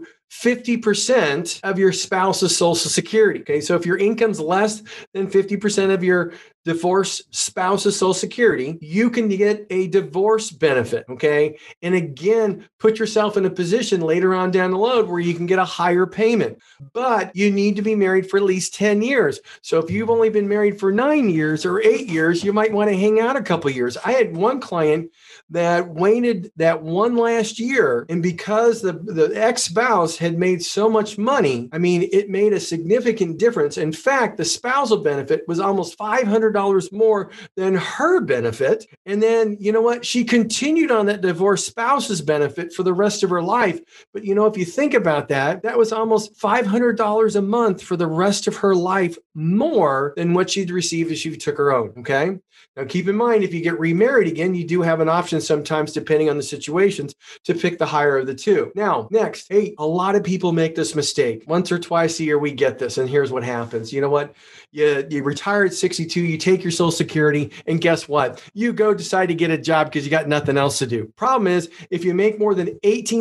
50% of your spouse's Social Security. Okay. So if your income's less than 50% of your divorced spouse's Social Security, you can get a divorce benefit. Okay. And again, put yourself in a position later on down the road where you can get a higher payment, but you need to be married for at least 10 years. So if you've only been married for 9 years or 8 years, you might want to hang out a couple of years. I had one client that waited that one last year. And because the ex-spouse had made so much money, I mean, it made a significant difference. In fact, the spousal benefit was almost $500 more than her benefit. And then, you know what? She continued on that divorced spouse's benefit for the rest of her life. But, if you think about that, that was almost $500 a month for the rest of her life more than what she'd received if she took her own. Okay. Now, keep in mind, if you get remarried again, you do have an option sometimes, depending on the situations, to pick the higher of the two. Now, next, hey, a lot of people make this mistake. Once or twice a year, we get this, and here's what happens. You know what? You retire at 62, you take your Social Security, and guess what? You go decide to get a job because you got nothing else to do. Problem is, if you make more than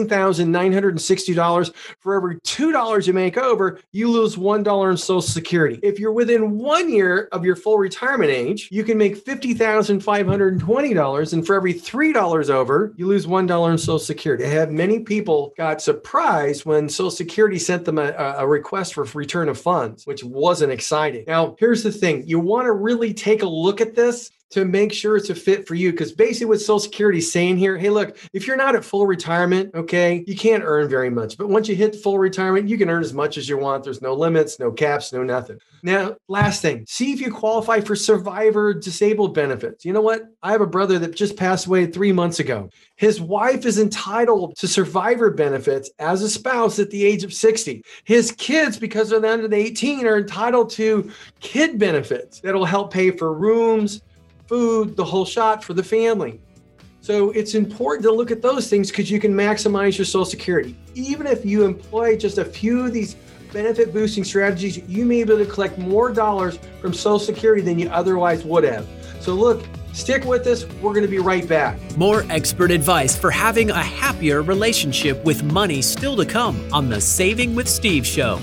$18,960, for every $2 you make over, you lose $1 in Social Security. If you're within 1 year of your full retirement age, you can make $50,520, and for every $3 over, you lose $1 in Social Security. I have many people got surprised when Social Security sent them a request for return of funds, which wasn't exciting. Now, here's the thing. You want to really take a look at this to make sure it's a fit for you. Because basically what Social Security is saying here, hey, look, if you're not at full retirement, okay, you can't earn very much. But once you hit full retirement, you can earn as much as you want. There's no limits, no caps, no nothing. Now, last thing, see if you qualify for survivor disabled benefits. You know what? I have a brother that just passed away 3 months ago. His wife is entitled to survivor benefits as a spouse at the age of 60. His kids, because they're under the 18, are entitled to kid benefits that'll help pay for rooms, food, the whole shot for the family. So it's important to look at those things because you can maximize your Social Security. Even if you employ just a few of these benefit boosting strategies, you may be able to collect more dollars from Social Security than you otherwise would have. So look, stick with us. We're going to be right back. More expert advice for having a happier relationship with money still to come on the Saving with Steve show.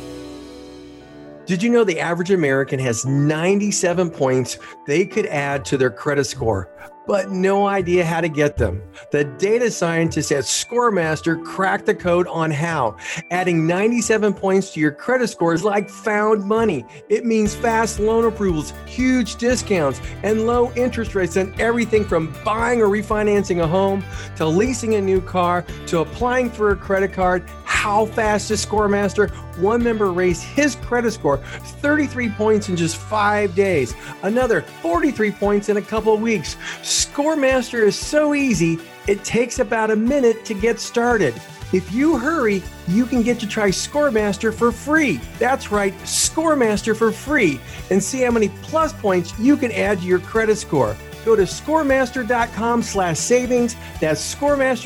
Did you know the average American has 97 points they could add to their credit score, but no idea how to get them? The data scientists at ScoreMaster cracked the code on how. Adding 97 points to your credit score is like found money. It means fast loan approvals, huge discounts, and low interest rates on everything from buying or refinancing a home to leasing a new car to applying for a credit card. How fast is ScoreMaster? One member raised his credit score 33 points in just 5 days. Another 43 points in a couple of weeks. ScoreMaster is so easy, it takes about a minute to get started. If you hurry, you can get to try ScoreMaster for free. That's right, ScoreMaster for free, and see how many plus points you can add to your credit score. Go to scoremaster.com/savings. That's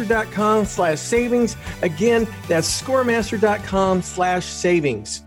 scoremaster.com/savings. Again, that's scoremaster.com/savings.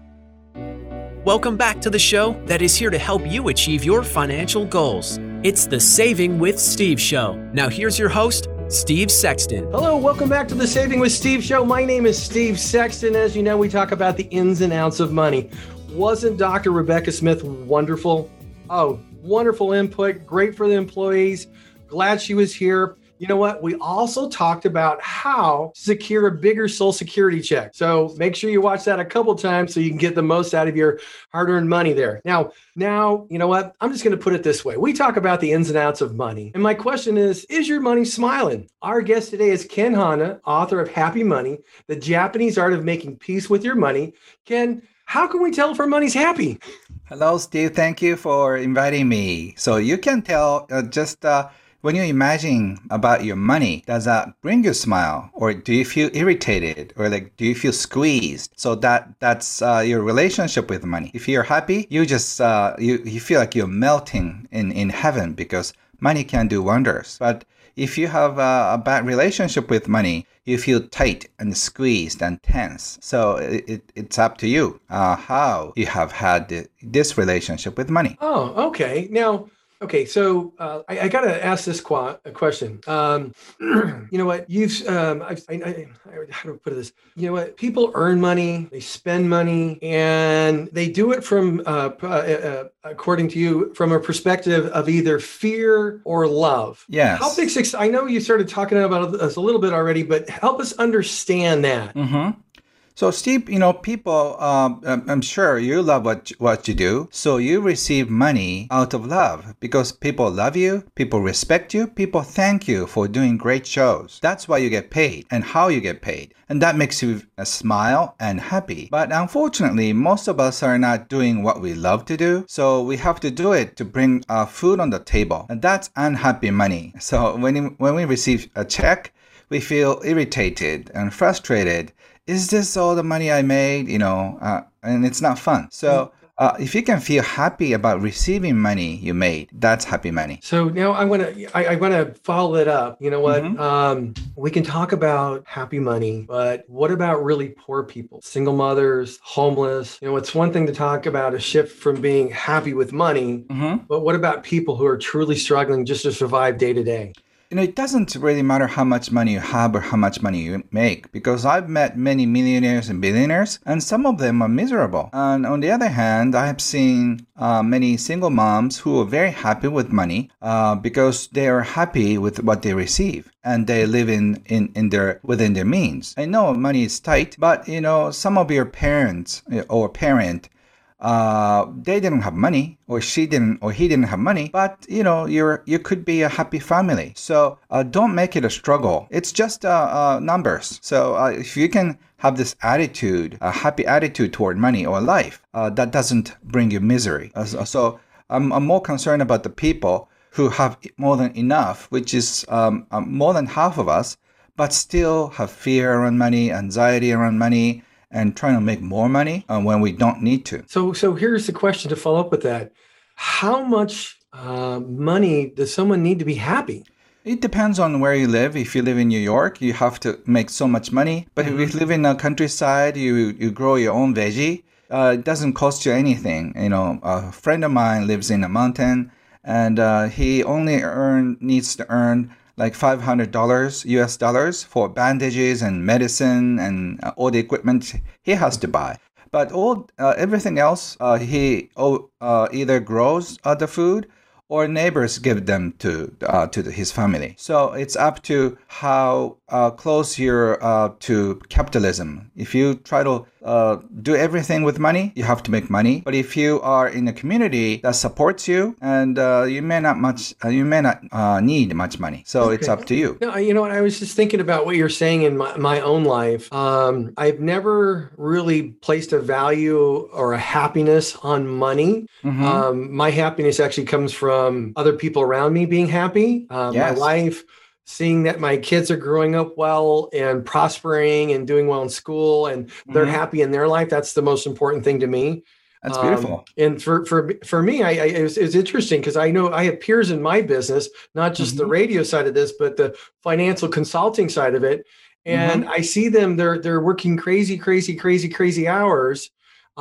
Welcome back to the show that is here to help you achieve your financial goals. It's the Saving with Steve show. Now here's your host, Steve Sexton. Hello, welcome back to the Saving with Steve show. My name is Steve Sexton. As you know, we talk about the ins and outs of money. Wasn't Dr. Rebecca Smith wonderful? Oh, wonderful input. Great for the employees. Glad she was here. You know what? We also talked about how to secure a bigger Social Security check. So make sure you watch that a couple times so you can get the most out of your hard-earned money there. Now, you know what? I'm just going to put it this way. We talk about the ins and outs of money. And my question is your money smiling? Our guest today is Ken Hana, author of Happy Money, The Japanese Art of Making Peace with Your Money. Ken, how can we tell if our money's happy? Hello, Steve. Thank you for inviting me. So you can tell when you imagine about your money, does that bring you a smile? Or do you feel irritated? Or do you feel squeezed? So that's your relationship with money. If you're happy, you just you feel like you're melting in heaven because money can do wonders. But if you have a bad relationship with money, you feel tight and squeezed and tense. So it's up to you how you have had this relationship with money. Oh, okay. Now, so I got to ask this question. You know what? How do I put this? You know what? People earn money, they spend money, and they do it from, according to you, from a perspective of either fear or love. Yes. How big? I know you started talking about this a little bit already, but help us understand that. Mm-hmm. So, Steve, people, I'm sure you love what you do. So you receive money out of love because people love you, people respect you, people thank you for doing great shows. That's why you get paid and how you get paid. And that makes you smile and happy. But unfortunately, most of us are not doing what we love to do. So we have to do it to bring food on the table. And that's unhappy money. So when we receive a check, we feel irritated and frustrated. Is this all the money I made? And it's not fun. So if you can feel happy about receiving money you made, that's happy money. So now I want to follow it up. You know what? We can talk about happy money, but what about really poor people, single mothers, homeless? You know, it's one thing to talk about a shift from being happy with money, but what about people who are truly struggling just to survive day to day? It doesn't really matter how much money you have or how much money you make, because I've met many millionaires and billionaires, and some of them are miserable. And on the other hand, I have seen many single moms who are very happy with money because they are happy with what they receive, and they live within their means. I know money is tight, but some of your parents or parent, they didn't have money, or he didn't have money, but you could be a happy family. So don't make it a struggle. It's just numbers. So if you can have this attitude, a happy attitude toward money or life, that doesn't bring you misery. So I'm more concerned about the people who have more than enough, which is more than half of us, but still have fear around money, anxiety around money, and trying to make more money when we don't need to. So here's the question to follow up with that. How much money does someone need to be happy? It depends on where you live. If you live in New York, you have to make so much money. But if you live in the countryside, you grow your own veggie, it doesn't cost you anything. A friend of mine lives in a mountain, and he only needs to earn like $500 US dollars for bandages and medicine and all the equipment he has to buy. But everything else, he either grows the food or neighbors give them to his family. So it's up to how close you're to capitalism. If you try to do everything with money, you have to make money. But if you are in a community that supports you, and you may not need much money. So it's up to you. No, you know what? I was just thinking about what you're saying in my own life. I've never really placed a value or a happiness on money. My happiness actually comes from other people around me being happy. My wife, seeing that my kids are growing up well and prospering and doing well in school, and they're happy in their life. That's the most important thing to me. That's beautiful. And for me, it was interesting because I know I have peers in my business, not just the radio side of this, but the financial consulting side of it. And I see them, they're working crazy hours.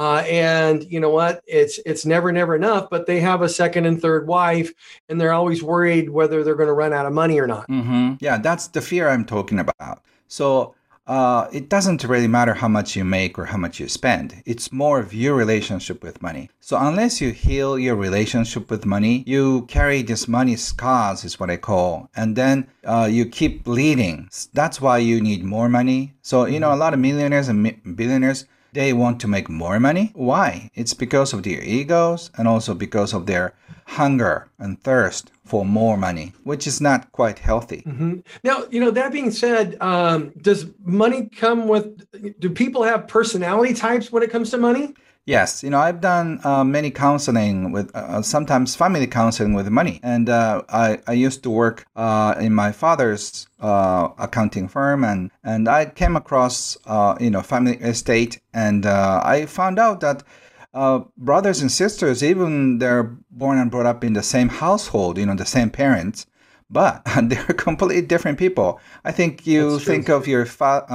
And you know what? It's never enough, but they have a second and third wife, and they're always worried whether they're going to run out of money or not. Yeah, that's the fear I'm talking about. So it doesn't really matter how much you make or how much you spend. It's more of your relationship with money. So unless you heal your relationship with money, you carry this money scars, is what I call, and then you keep bleeding. That's why you need more money. So a lot of millionaires and billionaires, they want to make more money. Why? It's because of their egos and also because of their hunger and thirst for more money, which is not quite healthy. Now, that being said, does money do people have personality types when it comes to money? Yes, I've done many counseling with, sometimes family counseling with money. And I used to work in my father's accounting firm, and I came across, family estate, and I found out that brothers and sisters, even they're born and brought up in the same household, the same parents, but they're completely different people. I think you think of your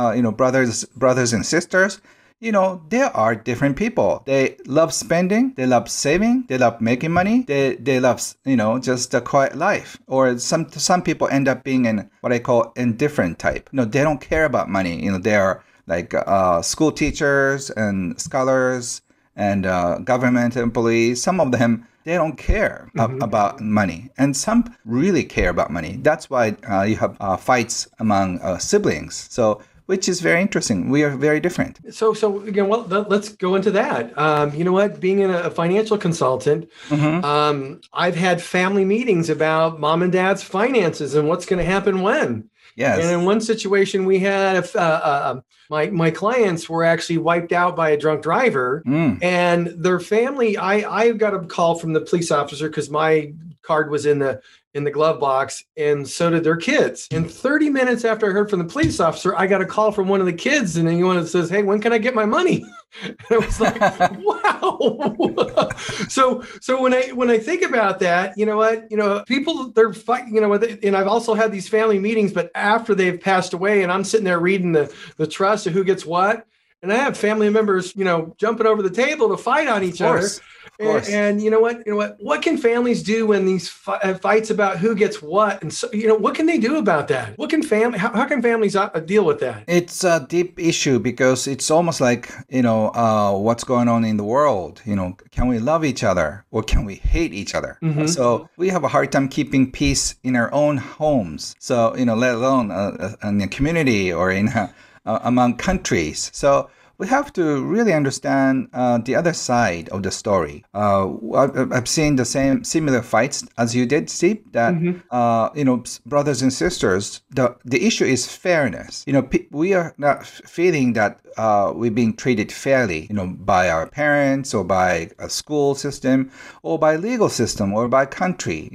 brothers and sisters. They are different people. They love spending, they love saving, they love making money, they love, just a quiet life. Or some people end up being in what I call indifferent type. They don't care about money. They are like school teachers and scholars and government employees. Some of them, they don't care about money. And some really care about money. That's why you have fights among siblings. So, which is very interesting. We are very different. So again, let's go into that. You know what? Being a financial consultant, I've had family meetings about mom and dad's finances and what's going to happen when. Yes. And in one situation, we had my clients were actually wiped out by a drunk driver, and their family. I got a call from the police officer because my card was in the glove box, and so did their kids. And 30 minutes after I heard from the police officer, I got a call from one of the kids, and he says, "Hey, when can I get my money?" And I was like, "Wow!" So when I think about that, people, they're fighting, and I've also had these family meetings, but after they've passed away, and I'm sitting there reading the trust of who gets what. And I have family members, jumping over the table to fight on each other. And you know what? What can families do when these fights about who gets what? And so, what can they do about that? What can how can families deal with that? It's a deep issue because it's almost like, what's going on in the world. Can we love each other or can we hate each other? Mm-hmm. So we have a hard time keeping peace in our own homes. So, let alone in the community or in among countries. So we have to really understand the other side of the story. I've seen the similar fights as you did, Steve, that, brothers and sisters, the issue is fairness. We are not feeling that we're being treated fairly, by our parents or by a school system or by legal system or by country,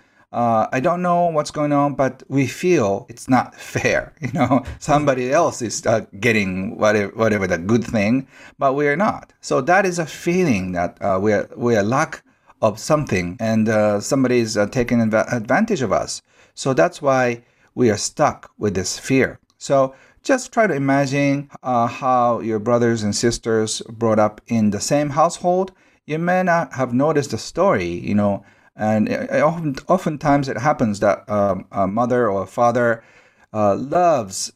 I don't know what's going on, but we feel it's not fair. Somebody else is getting whatever the good thing, but we are not. So that is a feeling that we are lack of something, and somebody is taking advantage of us. So that's why we are stuck with this fear. So just try to imagine how your brothers and sisters brought up in the same household. You may not have noticed the story, and oftentimes it happens that a mother or a father loves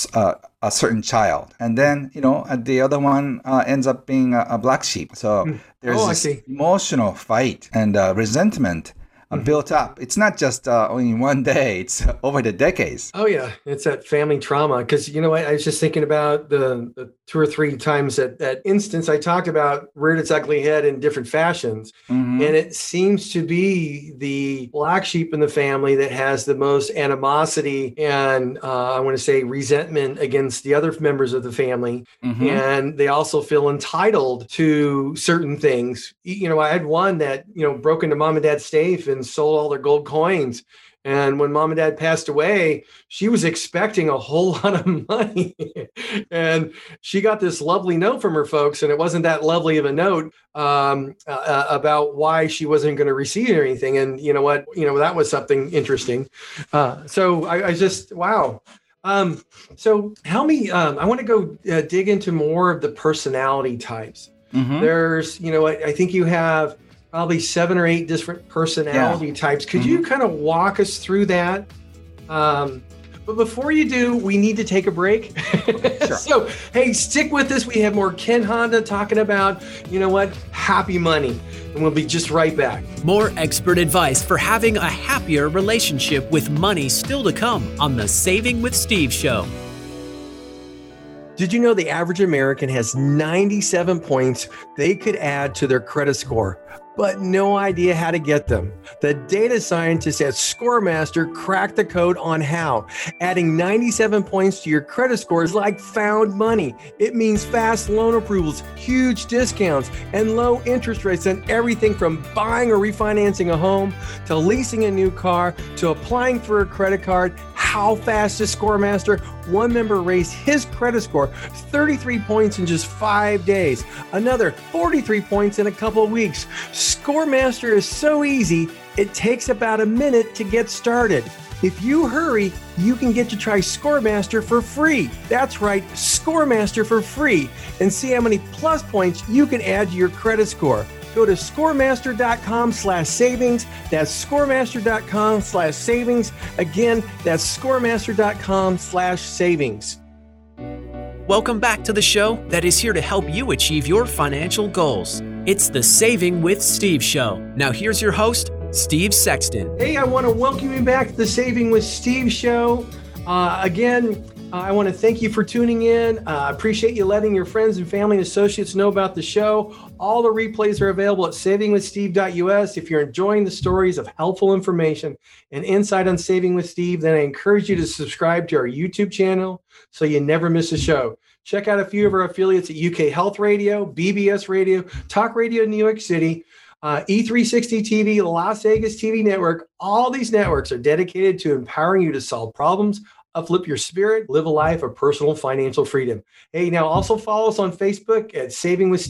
a certain child, and then the other one ends up being a black sheep. So there's this emotional fight and resentment built up. It's not just only one day, it's over the decades. Oh yeah, it's that family trauma. Because I was just thinking about the 2 or 3 times that instance I talked about reared its ugly head in different fashions. Mm-hmm. And it seems to be the black sheep in the family that has the most animosity and I want to say resentment against the other members of the family. Mm-hmm. And they also feel entitled to certain things. I had one that, broke into mom and dad's safe and sold all their gold coins. And when mom and dad passed away, she was expecting a whole lot of money. And she got this lovely note from her folks, and it wasn't that lovely of a note about why she wasn't going to receive anything. And you know what? That was something interesting. So I just, wow. So help me, I want to go dig into more of the personality types. Mm-hmm. There's, I think you have probably 7 or 8 different personality types. Could you kind of walk us through that? But before you do, we need to take a break. Sure. So, hey, stick with us. We have more Ken Honda talking about, happy money. And we'll be just right back. More expert advice for having a happier relationship with money still to come on the Saving with Steve show. Did you know the average American has 97 points they could add to their credit score, but no idea how to get them? The data scientists at ScoreMaster cracked the code on how. Adding 97 points to your credit score is like found money. It means fast loan approvals, huge discounts, and low interest rates on everything from buying or refinancing a home to leasing a new car to applying for a credit card. How fast is ScoreMaster? One member raised his credit score 33 points in just 5 days. Another 43 points in a couple of weeks. ScoreMaster is so easy, it takes about a minute to get started. If you hurry, you can get to try ScoreMaster for free. That's right, ScoreMaster for free, and see how many plus points you can add to your credit score. Go to scoremaster.com/savings. That's scoremaster.com/savings. Again, that's scoremaster.com/savings. Welcome back to the show that is here to help you achieve your financial goals. It's the Saving with Steve show. Now here's your host, Steve Sexton. Hey, I want to welcome you back to the Saving with Steve show. I want to thank you for tuning in. I appreciate you letting your friends and family and associates know about the show. All the replays are available at savingwithsteve.us. If you're enjoying the stories of helpful information and insight on Saving with Steve, then I encourage you to subscribe to our YouTube channel so you never miss a show. Check out a few of our affiliates at UK Health Radio, BBS Radio, Talk Radio in New York City. E360 TV, Las Vegas TV Network, all these networks are dedicated to empowering you to solve problems, uplift your spirit, live a life of personal financial freedom. Hey, now also follow us on Facebook at Saving with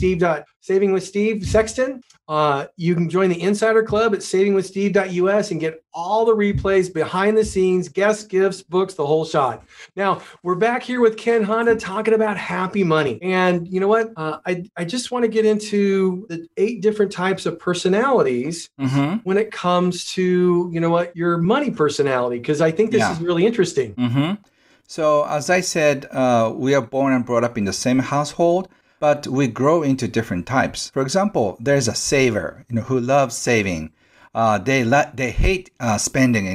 Steve Sexton. You can join the Insider Club at savingwithsteve.us and get all the replays, behind the scenes, guest gifts, books, the whole shot. Now, we're back here with Ken Honda talking about happy money. And you know what? I just want to get into the 8 different types of personalities when it comes to, you know what, your money personality, because I think this is really interesting. So as I said, we are born and brought up in the same household, but we grow into different types. For example, there's a saver, who loves saving. They hate spending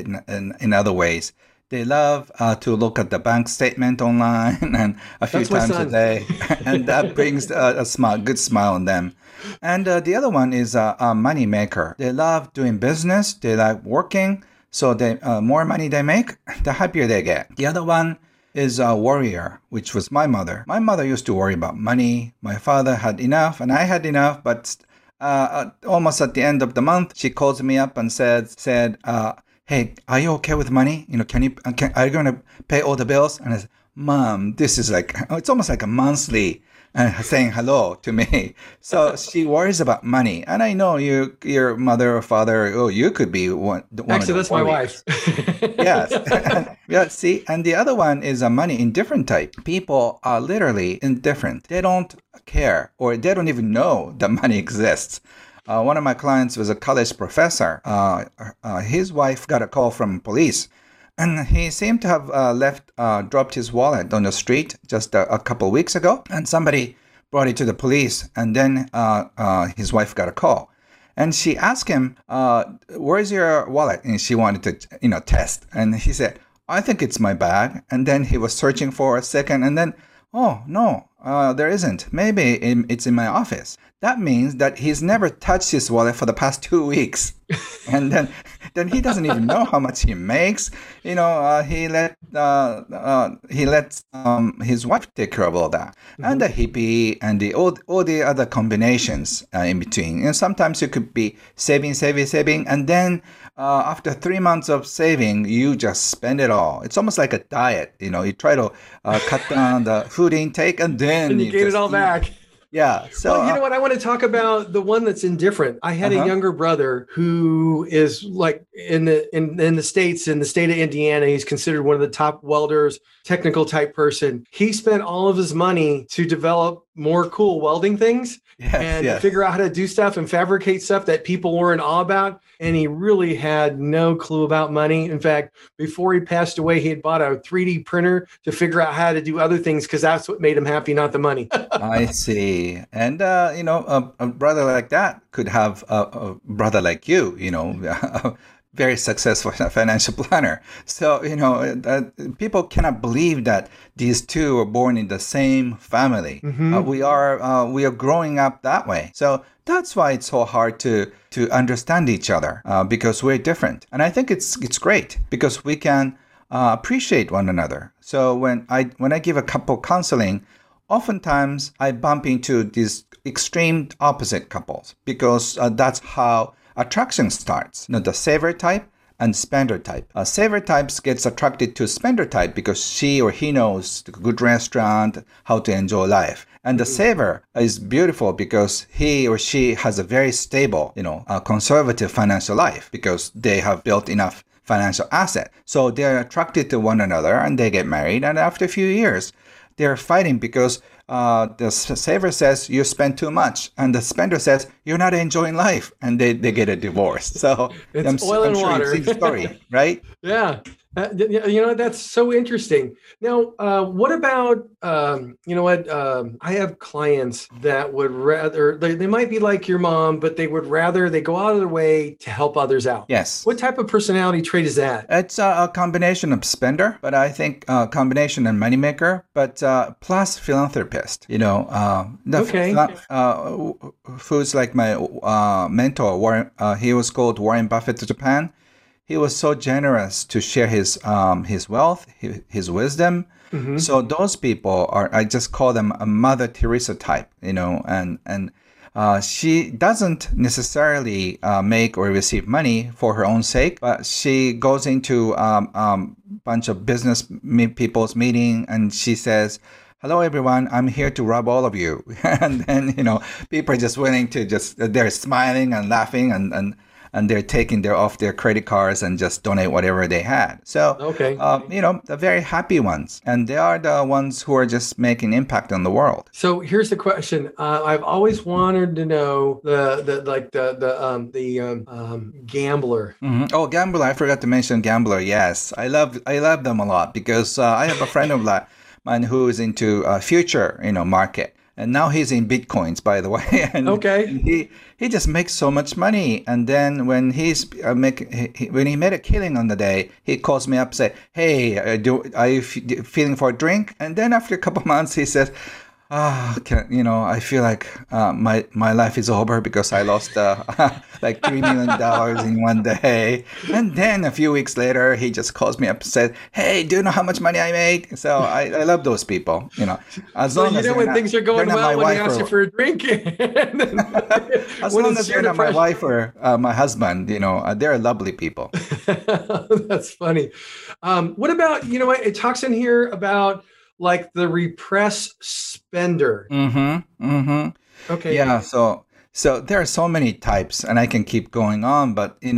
in other ways. They love to look at the bank statement online and a few times a day, and that brings a good smile on them. And the other one is a money maker. They love doing business. They like working. So the more money they make, the happier they get. The other one is a warrior, which was my mother. My mother used to worry about money. My father had enough, and I had enough. But almost at the end of the month, she calls me up and said, "Hey, are you okay with money? Are you going to pay all the bills?" And I said, "Mom, this is it's almost like a monthly." Saying hello to me. So she worries about money. And I know your mother or father, you could be one. Actually, that's my wife. Yes. Yeah, see? And the other one is a money indifferent type. People are literally indifferent. They don't care, or they don't even know that money exists. One of my clients was a college professor. His wife got a call from police. And he seemed to have dropped his wallet on the street just a couple of weeks ago. And somebody brought it to the police. And then his wife got a call. And she asked him, "Where's your wallet?" And she wanted to, test. And he said, "I think it's my bag." And then he was searching for a second. And then, "Oh, no, there isn't. Maybe it's in my office." That means that he's never touched his wallet for the past 2 weeks. And then he doesn't even know how much he makes. He lets his wife take care of all that. And the hippie and all the other combinations in between. And sometimes you could be saving. And then after 3 months of saving, you just spend it all. It's almost like a diet. You try to cut down the food intake and then you get it all back. Yeah. So well, you know what? I want to talk about the one that's indifferent. I had a younger brother who is like in the States, in the state of Indiana. He's considered one of the top welders, technical type person. He spent all of his money to develop more cool welding things and figure out how to do stuff and fabricate stuff that people were in awe about. And he really had no clue about money. In fact, before he passed away, he had bought a 3D printer to figure out how to do other things because that's what made him happy, not the money. I see. And, a brother like that could have a brother like you, a very successful financial planner. So, people cannot believe that these two were born in the same family. We are growing up that way. So that's why it's so hard to understand each other because we're different. And I think it's great because we can appreciate one another. So when I give a couple counseling, oftentimes I bump into these extreme opposite couples because that's how attraction starts. The saver type and spender type. Saver types gets attracted to spender type because she or he knows the good restaurant, how to enjoy life. And the saver is beautiful because he or she has a very stable, conservative financial life because they have built enough financial asset. So they're attracted to one another and they get married. And after a few years, they're fighting because the saver says you spend too much, and the spender says you're not enjoying life, and they get a divorce. So it's oil and water. You've seen the story, right? Yeah. That's so interesting. Now, what about, I have clients that would rather, they might be like your mom, but they go out of their way to help others out. Yes. What type of personality trait is that? It's a combination of spender, but I think combination and moneymaker, but plus philanthropist, who's like my mentor, Warren, he was called Warren Buffett of Japan. He was so generous to share his wealth, his wisdom. So those people I just call them a Mother Teresa type, and she doesn't necessarily make or receive money for her own sake, but she goes into bunch of business people's meeting and she says, "Hello, everyone. I'm here to rob all of you." And then, people are just willing to they're smiling and laughing and they're taking off their credit cards and just donate whatever they had. So, okay. The very happy ones. And they are the ones who are just making impact on the world. So here's the question. I've always wanted to know the gambler. Mm-hmm. Oh, gambler. I forgot to mention gambler. Yes. I love them a lot because I have a friend of mine who is into future, market. And now he's in Bitcoins, by the way. And okay. He just makes so much money. And then when when he made a killing on the day, he calls me up, say, "Hey, are you feeling for a drink?" And then after a couple months, he says, I feel like my life is over because I lost like $3 million in one day. And then a few weeks later, he just calls me up and said, "Hey, do you know how much money I make?" So I love those people, as long as when things are going well, when they ask you for a drink. As long as they're not my wife or my husband, they're lovely people. That's funny. What about, it talks in here about like the repressed spender. Mm-hmm. Mm-hmm. Okay. Yeah. So there are so many types, and I can keep going on, but we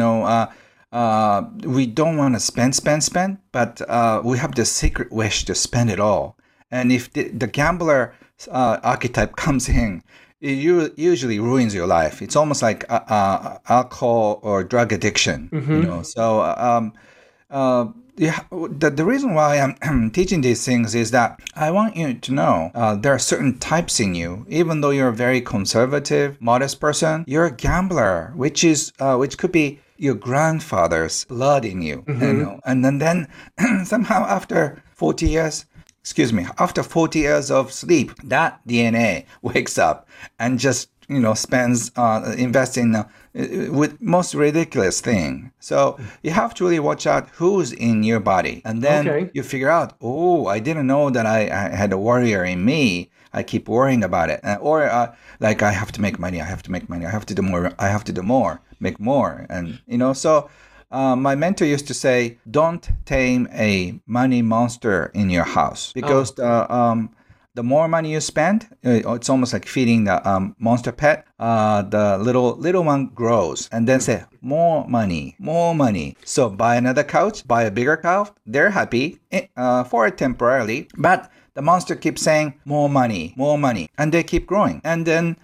don't want to spend, but we have this secret wish to spend it all. And if the gambler archetype comes in, it usually ruins your life. It's almost like alcohol or drug addiction. Mm-hmm. The reason why I'm teaching these things is that I want you to know there are certain types in you. Even though you're a very conservative, modest person, you're a gambler, which could be your grandfather's blood in you. Mm-hmm. And then somehow after 40 years of sleep, that DNA wakes up and just invests in with most ridiculous thing. So you have to really watch out who's in your body, and then you figure out, oh, I didn't know that I had a warrior in me. I keep worrying about it, like I have to make money. I have to do more, make more, and so. My mentor used to say, "Don't tame a money monster in your house," because the more money you spend, it's almost like feeding the monster pet. The little one grows, and then say, more money. So buy another couch, buy a bigger couch. They're happy for it temporarily, but the monster keeps saying, more money, and they keep growing. And then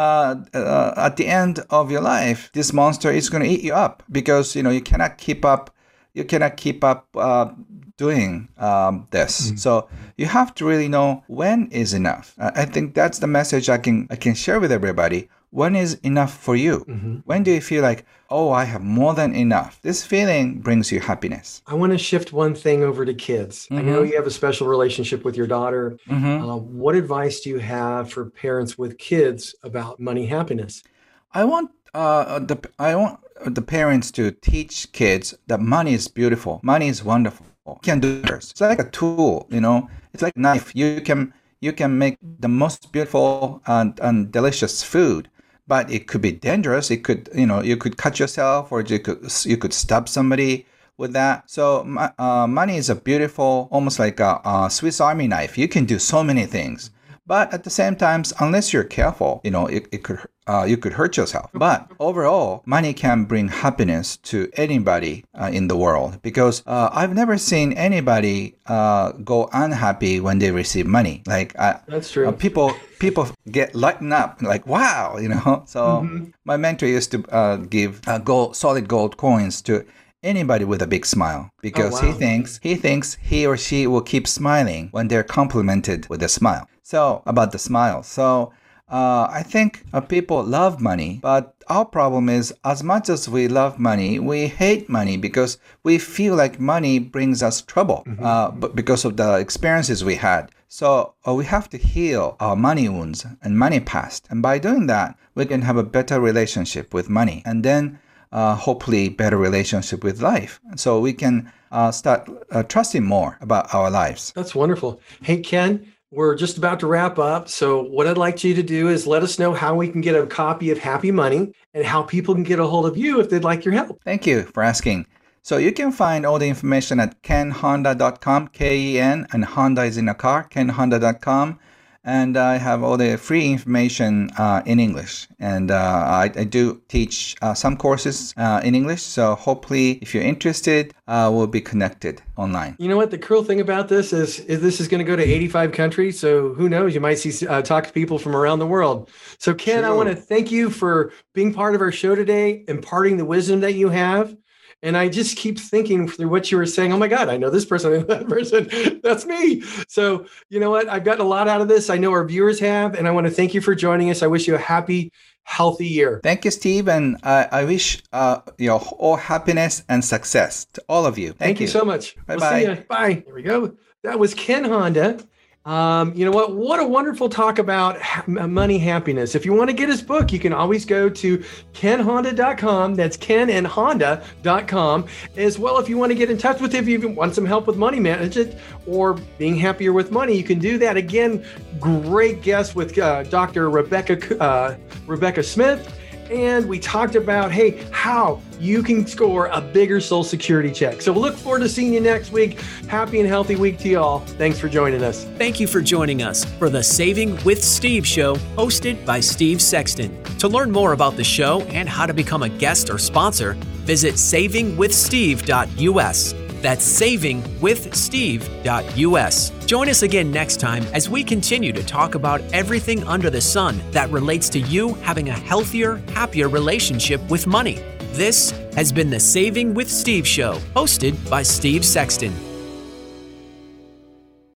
at the end of your life, this monster is going to eat you up because you cannot keep up. You cannot keep up doing this. Mm-hmm. So you have to really know when is enough. I think that's the message I can share with everybody. When is enough for you? Mm-hmm. When do you feel like, oh, I have more than enough? This feeling brings you happiness. I want to shift one thing over to kids. Mm-hmm. I know you have a special relationship with your daughter. Mm-hmm. What advice do you have for parents with kids about money happiness? I want the parents to teach kids that money is beautiful. Money is wonderful. You can do this. It's like a tool, It's like a knife. You can make the most beautiful and delicious food, but it could be dangerous. It could, you could cut yourself, or you could stab somebody with that. So money is a beautiful, almost like a Swiss Army knife. You can do so many things. But at the same time, unless you're careful, you could hurt yourself. But overall, money can bring happiness to anybody in the world, because I've never seen anybody go unhappy when they receive money. Like that's true. People get lightened up, like wow, So my mentor used to give solid gold coins to anybody with a big smile, because he thinks he or she will keep smiling when they're complimented with a smile. So about the smile. So I think people love money, but our problem is, as much as we love money, we hate money because we feel like money brings us trouble, but because of the experiences we had. So we have to heal our money wounds and money past. And by doing that, we can have a better relationship with money, and then hopefully better relationship with life. So we can start trusting more about our lives. That's wonderful. Hey, Ken, we're just about to wrap up. So what I'd like you to do is let us know how we can get a copy of Happy Money and how people can get a hold of you if they'd like your help. Thank you for asking. So you can find all the information at kenhonda.com, K-E-N, and Honda is in a car, kenhonda.com. And I have all the free information in English. And I do teach some courses in English. So hopefully, if you're interested, we'll be connected online. You know what? The cool thing about this is this is going to go to 85 countries. So who knows? You might talk to people from around the world. So Ken, I want to thank you for being part of our show today, imparting the wisdom that you have. And I just keep thinking through what you were saying, oh my God, I know this person and that person. That's me. So you know what? I've gotten a lot out of this. I know our viewers have, and I want to thank you for joining us. I wish you a happy, healthy year. Thank you, Steve. And I wish all happiness and success to all of you. Thank you so much. Bye-bye. We'll see you. Bye. There we go. That was Ken Honda. You know what? What a wonderful talk about money happiness. If you want to get his book, you can always go to kenhonda.com. That's kenandhonda.com. As well, if you want to get in touch with him, if you even want some help with money management or being happier with money, you can do that. Again, great guest with Dr. Rebecca Smith. And we talked about, hey, how you can score a bigger Social Security check. So look forward to seeing you next week. Happy and healthy week to you all. Thanks for joining us. Thank you for joining us for the Saving with Steve show, hosted by Steve Sexton. To learn more about the show and how to become a guest or sponsor, visit savingwithsteve.us. That's savingwithsteve.us. Join us again next time as we continue to talk about everything under the sun that relates to you having a healthier, happier relationship with money. This has been the Saving with Steve show, hosted by Steve Sexton.